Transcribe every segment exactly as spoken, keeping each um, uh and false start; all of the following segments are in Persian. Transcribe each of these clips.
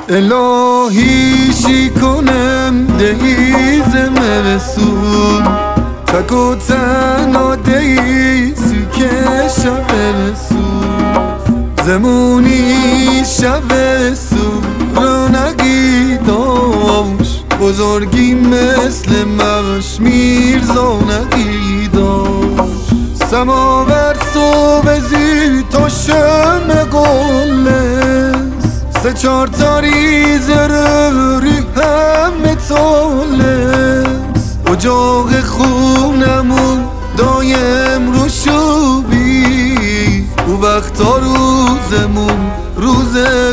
الهی شی کنم دیز مرسون تک و تنها دیزی که شب رسون زمونی شب رسون رونقی داشت بزرگی مثل مش میرزانقی داشت سماور صبح زی تا شم گلست سه چار تا ریز روری همه تولست اجاق خونمون دایم رو شوبی او وقتا روزمون روز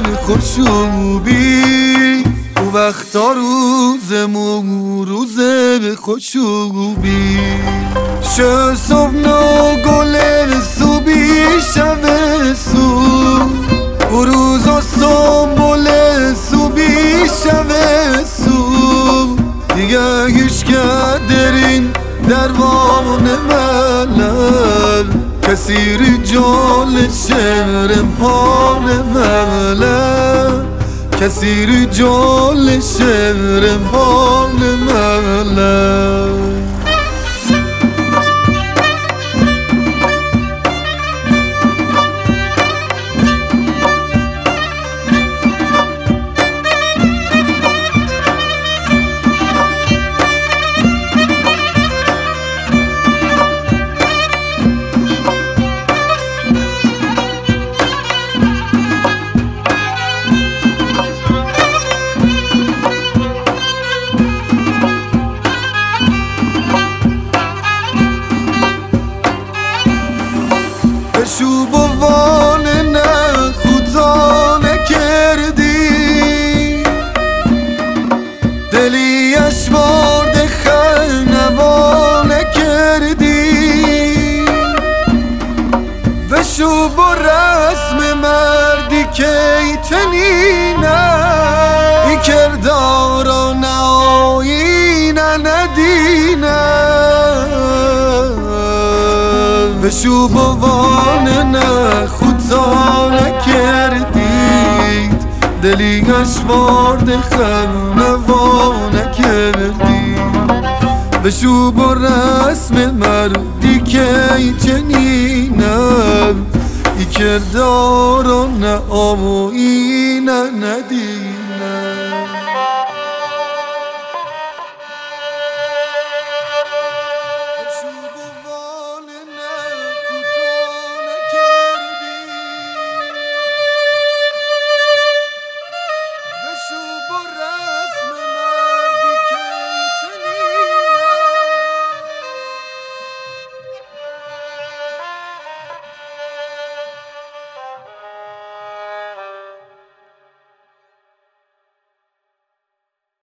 خوشوبی او وقتا روزمون روز خوشوبی شه صبح گل صوبی شب سو و روزا سنبول صوبی شب سو دیگه هیچ درین دربان ملل کسی رجال شهر پان ملل کسی رجال شهر پان ملل شو بوانه نه خدا نکردی دلی اشوارد خل نوا نکردی بشو با رسم مردی که ایتنینه ای کردارا نهایینه ندینه بشو بوانه نه خدا نکردید دلی اشوارد خم نوا نکردید بشو با رسم مردی که ای چنینم ای کردار و نه آموی